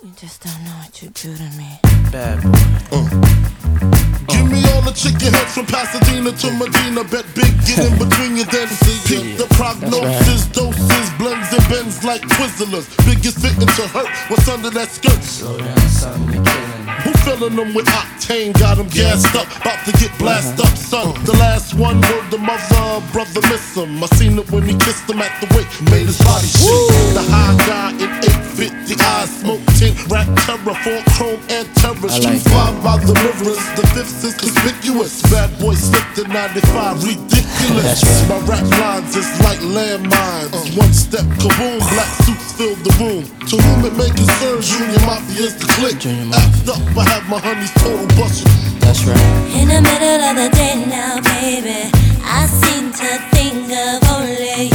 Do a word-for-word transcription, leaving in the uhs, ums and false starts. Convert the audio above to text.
You just don't know what you do to me. Bad boy. Uh. Give me all the chicken heads from Pasadena to Medina. Bet big, get in between your then see yeah. The prognosis, right. Doses, blends and bends like Twizzlers. Biggest fitting to hurt, what's under that skirt? Slow down, son, you're killing me. Who filling them with octane? Got them gassed up, about to get blasted up, son. The last one word the mother, brother miss him. I seen it when he kissed him at the wake, made his body shake. The high guy in eight fifty eyes, smoke tint, rap terror, four chrome and terror. Street five by the mirrors, the fifth is conspicuous. Bad boy slipped in ninety-five, ridiculous. Right. My rap lines is like landmines. Uh. One step, kaboom, black suits fill the room. To whom it may concern, Junior Mafia is the click. Act up, I have my honeys total busted. That's right. In the middle of the day now, baby, I seem to think of only